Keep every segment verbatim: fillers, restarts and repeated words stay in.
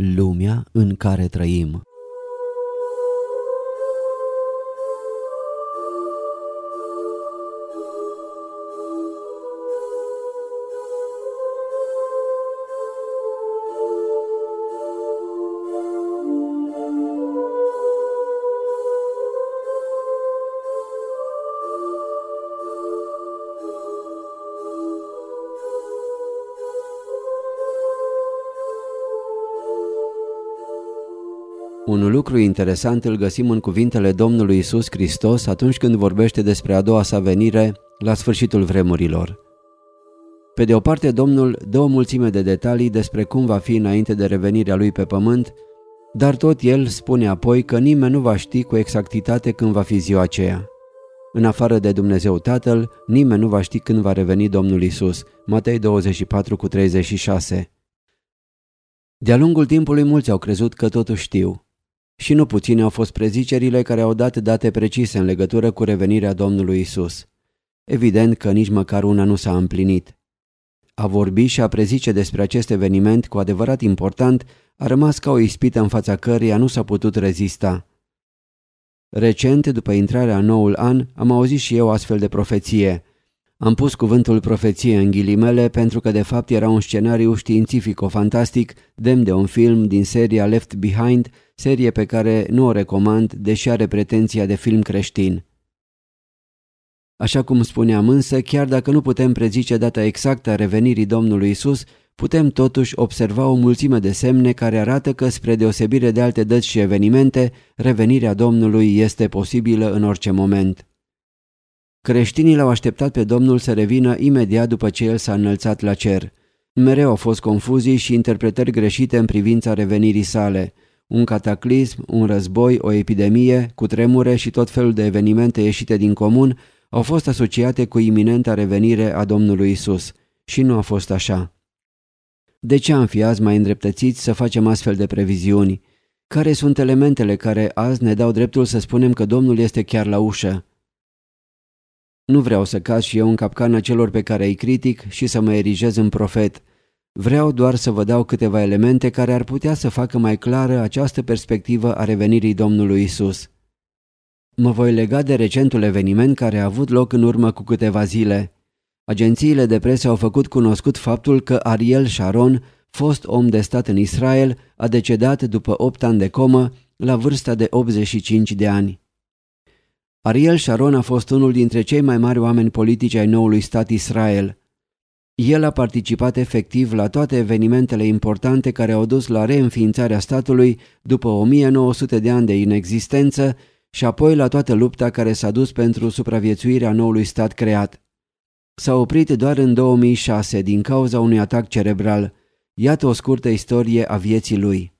lumea în care trăim. Un lucru interesant îl găsim în cuvintele Domnului Iisus Hristos atunci când vorbește despre a doua sa venire la sfârșitul vremurilor. Pe de o parte, Domnul dă o mulțime de detalii despre cum va fi înainte de revenirea Lui pe pământ, dar tot El spune apoi că nimeni nu va ști cu exactitate când va fi ziua aceea. În afară de Dumnezeu Tatăl, nimeni nu va ști când va reveni Domnul Iisus. Matei douăzeci și patru cu treizeci și șase. De-a lungul timpului mulți au crezut că totuși știu. Și nu puține au fost prezicerile care au dat date precise în legătură cu revenirea Domnului Isus. Evident că nici măcar una nu s-a împlinit. A vorbi și a prezice despre acest eveniment cu adevărat important a rămas ca o ispită în fața căreia nu s-a putut rezista. Recent, după intrarea în noul an, am auzit și eu astfel de profeție. Am pus cuvântul profeție în ghilimele pentru că de fapt era un scenariu științifico-fantastic demn de un film din seria Left Behind, serie pe care nu o recomand, deși are pretenția de film creștin. Așa cum spuneam însă, chiar dacă nu putem prezice data exactă a revenirii Domnului Isus, putem totuși observa o mulțime de semne care arată că, spre deosebire de alte dăți și evenimente, revenirea Domnului este posibilă în orice moment. Creștinii l-au așteptat pe Domnul să revină imediat după ce El s-a înălțat la cer. Mereu au fost confuzii și interpretări greșite în privința revenirii sale. Un cataclism, un război, o epidemie, cutremure și tot felul de evenimente ieșite din comun au fost asociate cu iminenta revenire a Domnului Isus. Și nu a fost așa. De ce am fi azi mai îndreptățiți să facem astfel de previziuni? Care sunt elementele care azi ne dau dreptul să spunem că Domnul este chiar la ușă? Nu vreau să caz și eu în capcana celor pe care îi critic și să mă erigez în profet. Vreau doar să vă dau câteva elemente care ar putea să facă mai clară această perspectivă a revenirii Domnului Isus. Mă voi lega de recentul eveniment care a avut loc în urmă cu câteva zile. Agențiile de presă au făcut cunoscut faptul că Ariel Sharon, fost om de stat în Israel, a decedat după opt ani de comă, la vârsta de optzeci și cinci de ani. Ariel Sharon a fost unul dintre cei mai mari oameni politici ai noului stat Israel. El a participat efectiv la toate evenimentele importante care au dus la reînființarea statului după o mie nouă sute de ani de inexistență și apoi la toată lupta care s-a dus pentru supraviețuirea noului stat creat. S-a oprit doar în două mii șase din cauza unui atac cerebral. Iată o scurtă istorie a vieții lui.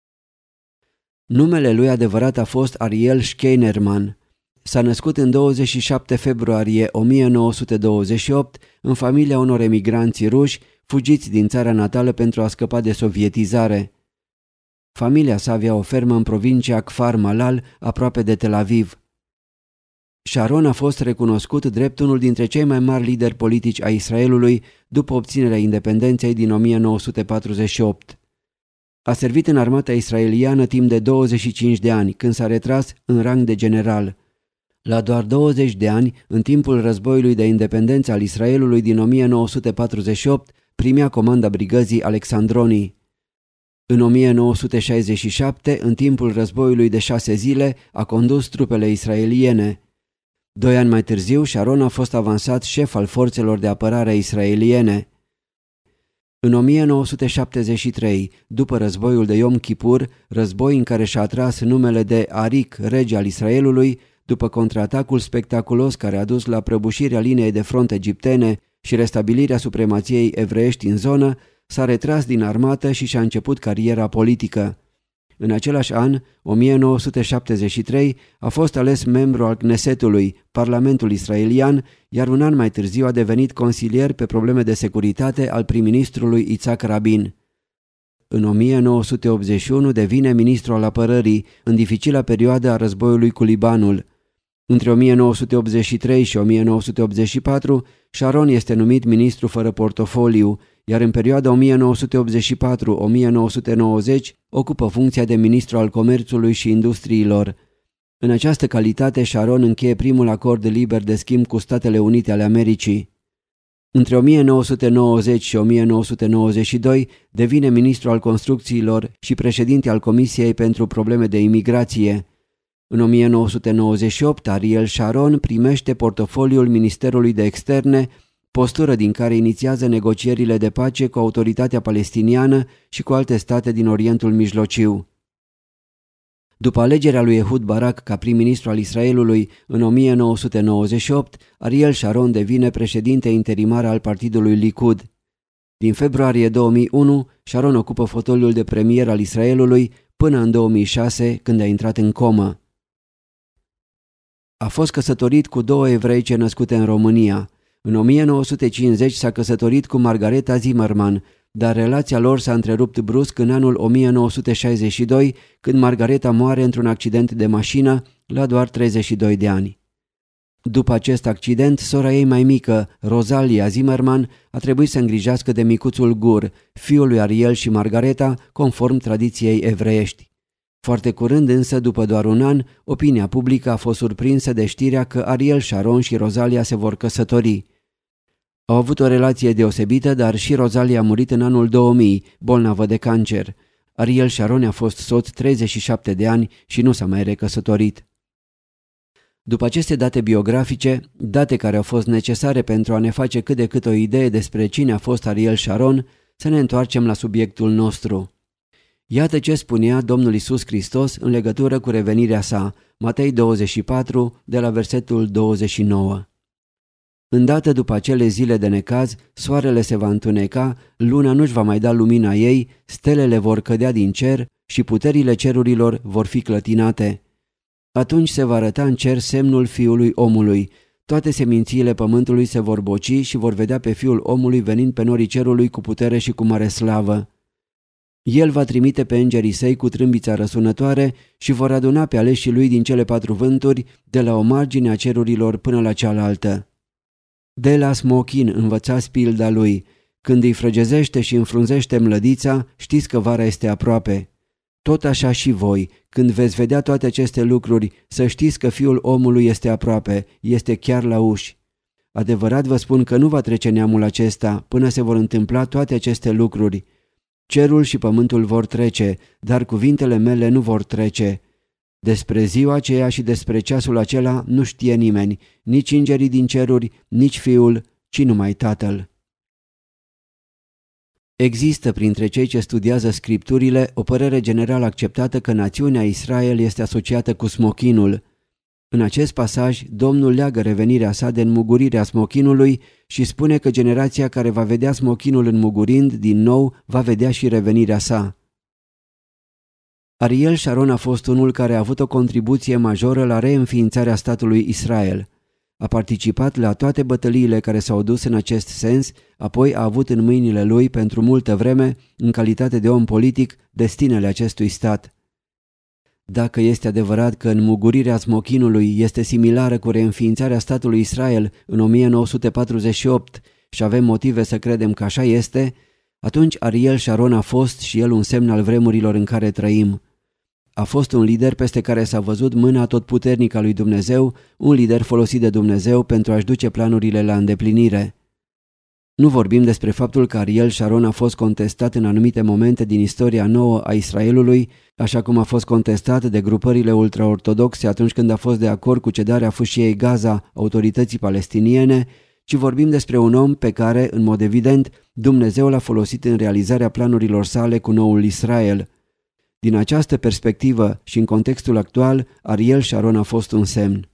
Numele lui adevărat a fost Ariel Scheinerman. S-a născut în douăzeci și șapte februarie o mie nouă sute douăzeci și opt în familia unor emigranți ruși fugiți din țara natală pentru a scăpa de sovietizare. Familia sa avea o fermă în provincia Kfar Malal, aproape de Tel Aviv. Sharon a fost recunoscut drept unul dintre cei mai mari lideri politici ai Israelului după obținerea independenței din o mie nouă sute patruzeci și opt. A servit în armata israeliană timp de douăzeci și cinci de ani, când s-a retras în rang de general. La doar douăzeci de ani, în timpul războiului de independență al Israelului din o mie nouă sute patruzeci și opt, primea comanda brigăzii Alexandronii. În o mie nouă sute șaizeci și șapte, în timpul războiului de șase zile, a condus trupele israeliene. Doi ani mai târziu, Sharon a fost avansat șef al forțelor de apărare israeliene. În o mie nouă sute șaptezeci și trei, după războiul de Yom Kippur, război în care și-a atras numele de Arik, rege al Israelului, după contraatacul spectaculos care a dus la prăbușirea liniei de front egiptene și restabilirea supremației evreiești în zonă, s-a retras din armată și și-a început cariera politică. În același an, o mie nouă sute șaptezeci și trei, a fost ales membru al Knesetului, Parlamentul israelian, iar un an mai târziu a devenit consilier pe probleme de securitate al prim-ministrului Itzhak Rabin. În o mie nouă sute optzeci și unu devine ministru al apărării, în dificila perioadă a războiului cu Libanul. Între o mie nouă sute optzeci și trei și o mie nouă sute optzeci și patru, Sharon este numit ministru fără portofoliu, iar în perioada o mie nouă sute optzeci și patru - o mie nouă sute nouăzeci ocupă funcția de ministru al comerțului și industriilor. În această calitate, Sharon încheie primul acord liber de schimb cu Statele Unite ale Americii. Între o mie nouă sute nouăzeci și o mie nouă sute nouăzeci și doi devine ministru al construcțiilor și președinte al Comisiei pentru Probleme de Imigrație. În o mie nouă sute nouăzeci și opt, Ariel Sharon primește portofoliul Ministerului de Externe, postură din care inițiază negocierile de pace cu Autoritatea Palestiniană și cu alte state din Orientul Mijlociu. După alegerea lui Ehud Barak ca prim-ministru al Israelului în o mie nouă sute nouăzeci și opt, Ariel Sharon devine președinte interimar al partidului Likud. Din februarie două mii unu, Sharon ocupă fotoliul de premier al Israelului până în două mii șase, când a intrat în comă. A fost căsătorit cu două evreice născute în România. În o mie nouă sute cincizeci s-a căsătorit cu Margareta Zimmerman, dar relația lor s-a întrerupt brusc în anul o mie nouă sute șaizeci și doi, când Margareta moare într-un accident de mașină la doar treizeci și doi de ani. După acest accident, sora ei mai mică, Rosalia Zimmerman, a trebuit să îngrijească de micuțul Gur, fiul lui Ariel și Margareta, conform tradiției evreiești. Foarte curând însă, după doar un an, opinia publică a fost surprinsă de știrea că Ariel Sharon și Rosalia se vor căsători. Au avut o relație deosebită, dar și Rosalia a murit în anul două mii, bolnavă de cancer. Ariel Sharon a fost soț treizeci și șapte de ani și nu s-a mai recăsătorit. După aceste date biografice, date care au fost necesare pentru a ne face cât de cât o idee despre cine a fost Ariel Sharon, să ne întoarcem la subiectul nostru. Iată ce spunea Domnul Iisus Hristos în legătură cu revenirea sa, Matei douăzeci și patru, de la versetul douăzeci și nouă. Îndată după acele zile de necaz, soarele se va întuneca, luna nu-și va mai da lumina ei, stelele vor cădea din cer și puterile cerurilor vor fi clătinate. Atunci se va arăta în cer semnul Fiului Omului. Toate semințiile pământului se vor boci și vor vedea pe Fiul Omului venind pe norii cerului cu putere și cu mare slavă. El va trimite pe îngerii săi cu trâmbița răsunătoare și vor aduna pe aleșii lui din cele patru vânturi, de la o margine a cerurilor până la cealaltă. De la smochin învățați pilda lui. Când îi frăgezește și înfrunzește mlădița, știți că vara este aproape. Tot așa și voi, când veți vedea toate aceste lucruri, să știți că Fiul Omului este aproape, este chiar la uși. Adevărat vă spun că nu va trece neamul acesta până se vor întâmpla toate aceste lucruri. Cerul și pământul vor trece, dar cuvintele mele nu vor trece. Despre ziua aceea și despre ceasul acela nu știe nimeni, nici îngerii din ceruri, nici Fiul, ci numai Tatăl. Există printre cei ce studiază scripturile o părere general acceptată că națiunea Israel este asociată cu smochinul. În acest pasaj, Domnul leagă revenirea sa de înmugurirea smochinului și spune că generația care va vedea smochinul înmugurind din nou va vedea și revenirea sa. Ariel Sharon a fost unul care a avut o contribuție majoră la reînființarea statului Israel. A participat la toate bătăliile care s-au dus în acest sens, apoi a avut în mâinile lui pentru multă vreme, în calitate de om politic, destinele acestui stat. Dacă este adevărat că înmugurirea smochinului este similară cu reînființarea statului Israel în o mie nouă sute patruzeci și opt și avem motive să credem că așa este, atunci Ariel Sharon a fost și el un semn al vremurilor în care trăim. A fost un lider peste care s-a văzut mâna atotputernică a lui Dumnezeu, un lider folosit de Dumnezeu pentru a-și duce planurile la îndeplinire. Nu vorbim despre faptul că Ariel Sharon a fost contestat în anumite momente din istoria nouă a Israelului, așa cum a fost contestat de grupările ultraortodoxe atunci când a fost de acord cu cedarea fâșiei Gaza autorității palestiniene, ci vorbim despre un om pe care, în mod evident, Dumnezeu l-a folosit în realizarea planurilor sale cu noul Israel. Din această perspectivă și în contextul actual, Ariel Sharon a fost un semn.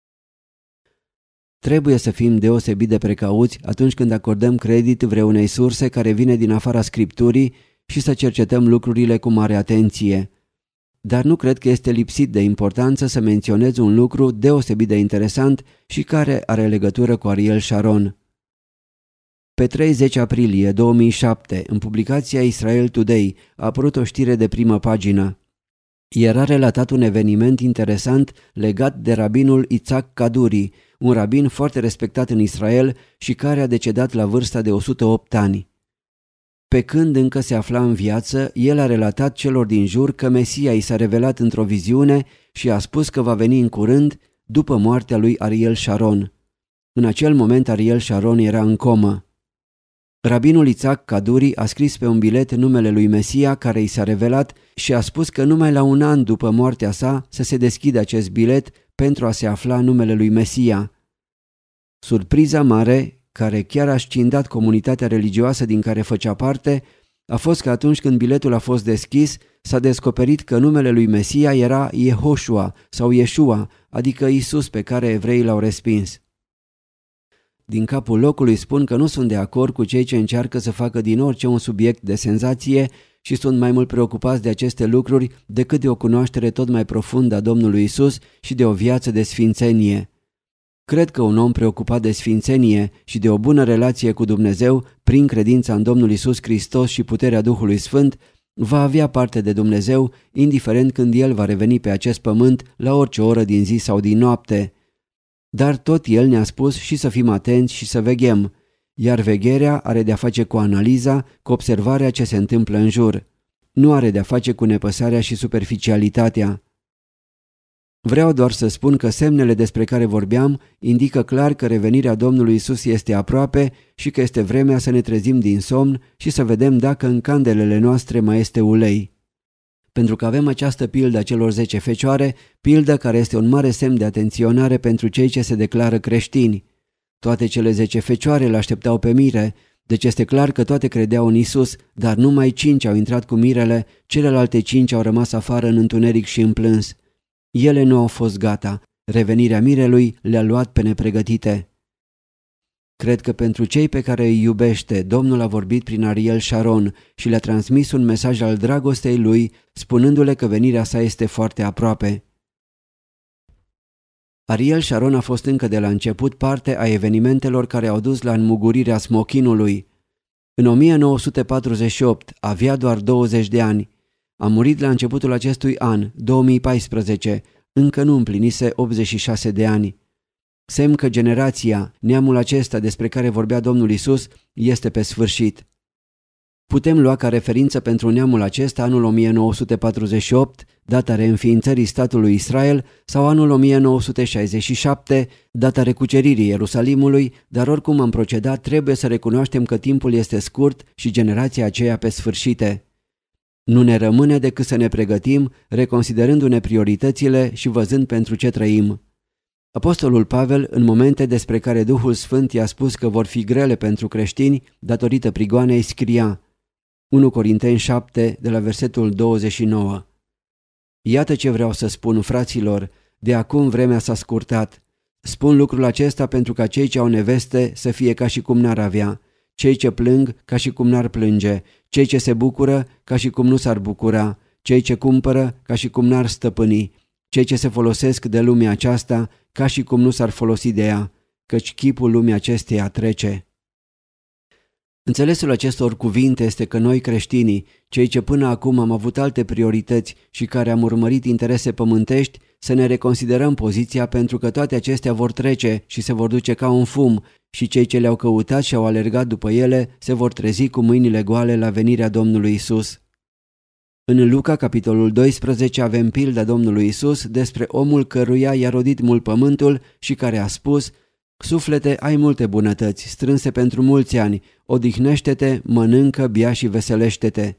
Trebuie să fim deosebit de precauți atunci când acordăm credit vreunei surse care vine din afara Scripturii și să cercetăm lucrurile cu mare atenție. Dar nu cred că este lipsit de importanță să menționez un lucru deosebit de interesant și care are legătură cu Ariel Sharon. Pe treizeci aprilie două mii șapte, în publicația Israel Today, a apărut o știre de primă pagină. Era relatat un eveniment interesant legat de rabinul Itzhak Kaduri, un rabin foarte respectat în Israel și care a decedat la vârsta de o sută opt ani. Pe când încă se afla în viață, el a relatat celor din jur că Mesia i s-a revelat într-o viziune și a spus că va veni în curând după moartea lui Ariel Sharon. În acel moment Ariel Sharon era în comă. Rabinul Itzhak Kaduri a scris pe un bilet numele lui Mesia care i s-a revelat și a spus că numai la un an după moartea sa să se deschidă acest bilet pentru a se afla numele lui Mesia. Surpriza mare, care chiar a scindat comunitatea religioasă din care făcea parte, a fost că atunci când biletul a fost deschis, s-a descoperit că numele lui Mesia era Yehoshua sau Yeshua, adică Isus pe care evreii l-au respins. Din capul locului spun că nu sunt de acord cu cei ce încearcă să facă din orice un subiect de senzație și sunt mai mult preocupați de aceste lucruri decât de o cunoaștere tot mai profundă a Domnului Isus și de o viață de sfințenie. Cred că un om preocupat de sfințenie și de o bună relație cu Dumnezeu, prin credința în Domnul Isus Hristos și puterea Duhului Sfânt, va avea parte de Dumnezeu, indiferent când El va reveni pe acest pământ la orice oră din zi sau din noapte. Dar tot El ne-a spus și să fim atenți și să veghem, iar vegherea are de-a face cu analiza, cu observarea ce se întâmplă în jur. Nu are de-a face cu nepăsarea și superficialitatea. Vreau doar să spun că semnele despre care vorbeam indică clar că revenirea Domnului Isus este aproape și că este vremea să ne trezim din somn și să vedem dacă în candelele noastre mai este ulei. Pentru că avem această pildă a celor zece fecioare, pildă care este un mare semn de atenționare pentru cei ce se declară creștini. Toate cele zece fecioare îl așteptau pe mire, deci este clar că toate credeau în Isus, dar numai cinci au intrat cu mirele, celelalte cinci au rămas afară în întuneric și în plâns. Ele nu au fost gata, revenirea mirelui le-a luat pe nepregătite. Cred că pentru cei pe care îi iubește, Domnul a vorbit prin Ariel Sharon și le-a transmis un mesaj al dragostei lui, spunându-le că venirea sa este foarte aproape. Ariel Sharon a fost încă de la început parte a evenimentelor care au dus la înmugurirea smochinului. În o mie nouă sute patruzeci și opt, avea doar douăzeci de ani. A murit la începutul acestui an, două mii paisprezece, încă nu împlinise optzeci și șase de ani. Semn că generația, neamul acesta despre care vorbea Domnul Isus, este pe sfârșit. Putem lua ca referință pentru neamul acesta anul o mie nouă sute patruzeci și opt, data reînființării statului Israel, sau anul o mie nouă sute șaizeci și șapte, data recuceririi Ierusalimului, dar oricum am procedat, trebuie să recunoaștem că timpul este scurt și generația aceea pe sfârșite. Nu ne rămâne decât să ne pregătim, reconsiderându-ne prioritățile și văzând pentru ce trăim. Apostolul Pavel, în momente despre care Duhul Sfânt i-a spus că vor fi grele pentru creștini, datorită prigoanei, scria unu Corinteni șapte, de la versetul douăzeci și nouă. Iată ce vreau să spun, fraților, de acum vremea s-a scurtat. Spun lucrul acesta pentru ca cei ce au neveste să fie ca și cum n-ar avea, cei ce plâng ca și cum n-ar plânge, cei ce se bucură ca și cum nu s-ar bucura, cei ce cumpără ca și cum n-ar stăpâni, cei ce se folosesc de lumea aceasta ca și cum nu s-ar folosi de ea, căci chipul lumii acesteia trece. Înțelesul acestor cuvinte este că noi creștinii, cei ce până acum am avut alte priorități și care am urmărit interese pământești, să ne reconsiderăm poziția pentru că toate acestea vor trece și se vor duce ca un fum și cei ce le-au căutat și au alergat după ele se vor trezi cu mâinile goale la venirea Domnului Isus. În Luca, capitolul doisprezece, avem pilda Domnului Isus despre omul căruia i-a rodit mult pământul și care a spus: Suflete, ai multe bunătăți, strânse pentru mulți ani, odihnește-te, mănâncă, bea și veselește-te.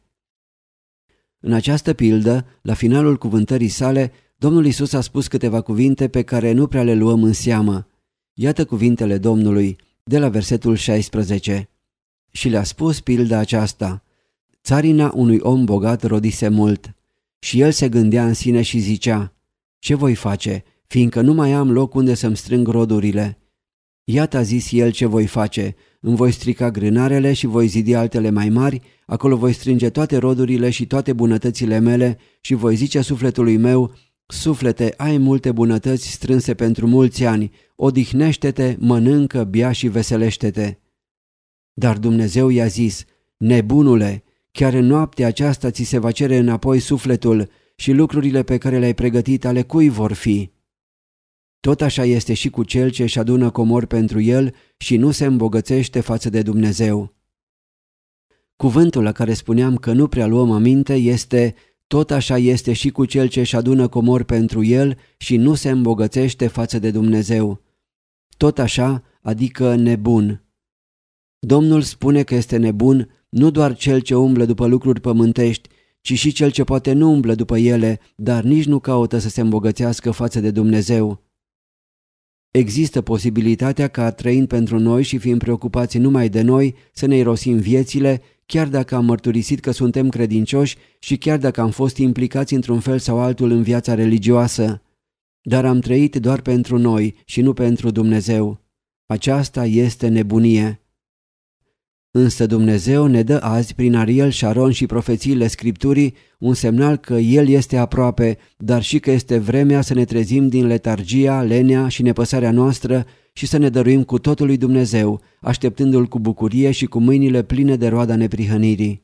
În această pildă, la finalul cuvântării sale, Domnul Isus a spus câteva cuvinte pe care nu prea le luăm în seamă. Iată cuvintele Domnului, de la versetul șaisprezece. Și le-a spus pilda aceasta: Țarina unui om bogat rodise mult. Și el se gândea în sine și zicea: Ce voi face, fiindcă nu mai am loc unde să-mi strâng rodurile? Iată, a zis el, ce voi face: îmi voi strica grânarele și voi zidi altele mai mari, acolo voi strânge toate rodurile și toate bunătățile mele și voi zice sufletului meu: Suflete, ai multe bunătăți strânse pentru mulți ani, odihnește-te, mănâncă, bea și veselește-te. Dar Dumnezeu i-a zis: Nebunule, chiar în noaptea aceasta ți se va cere înapoi sufletul și lucrurile pe care le-ai pregătit ale cui vor fi? Tot așa este și cu cel ce își adună comori pentru el și nu se îmbogățește față de Dumnezeu. Cuvântul la care spuneam că nu prea luăm aminte este: tot așa este și cu cel ce își adună comori pentru el și nu se îmbogățește față de Dumnezeu. Tot așa, adică nebun. Domnul spune că este nebun nu doar cel ce umblă după lucruri pământești, ci și cel ce poate nu umblă după ele, dar nici nu caută să se îmbogățească față de Dumnezeu. Există posibilitatea ca, trăind pentru noi și fiind preocupați numai de noi, să ne irosim viețile, chiar dacă am mărturisit că suntem credincioși și chiar dacă am fost implicați într-un fel sau altul în viața religioasă. Dar am trăit doar pentru noi și nu pentru Dumnezeu. Aceasta este nebunie. Însă Dumnezeu ne dă azi, prin Ariel Sharon și profețiile Scripturii, un semnal că El este aproape, dar și că este vremea să ne trezim din letargia, lenea și nepăsarea noastră și să ne dăruim cu totul lui Dumnezeu, așteptându-L cu bucurie și cu mâinile pline de roada neprihănirii.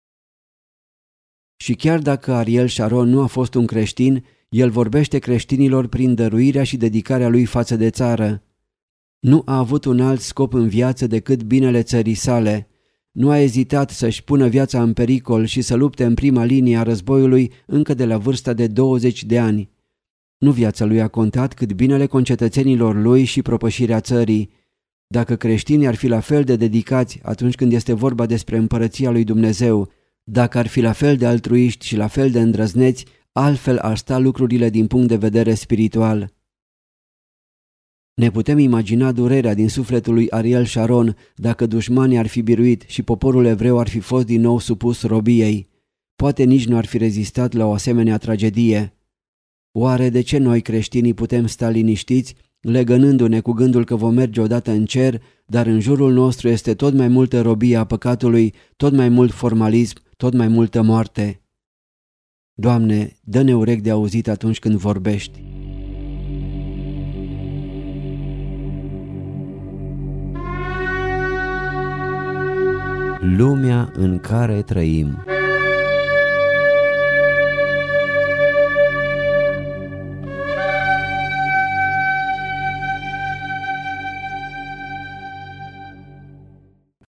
Și chiar dacă Ariel Sharon nu a fost un creștin, el vorbește creștinilor prin dăruirea și dedicarea lui față de țară. Nu a avut un alt scop în viață decât binele țării sale. Nu a ezitat să-și pună viața în pericol și să lupte în prima linie a războiului încă de la vârsta de douăzeci de ani. Nu viața lui a contat, cât binele concetățenilor lui și propășirea țării. Dacă creștinii ar fi la fel de dedicați atunci când este vorba despre împărăția lui Dumnezeu, dacă ar fi la fel de altruiști și la fel de îndrăzneți, altfel ar sta lucrurile din punct de vedere spiritual. Ne putem imagina durerea din sufletul lui Ariel Sharon dacă dușmanii ar fi biruit și poporul evreu ar fi fost din nou supus robiei. Poate nici nu ar fi rezistat la o asemenea tragedie. Oare de ce noi creștinii putem sta liniștiți, legănându-ne cu gândul că vom merge odată în cer, dar în jurul nostru este tot mai multă robie a păcatului, tot mai mult formalism, tot mai multă moarte? Doamne, dă-ne urechi de auzit atunci când vorbești. Lumea în care trăim.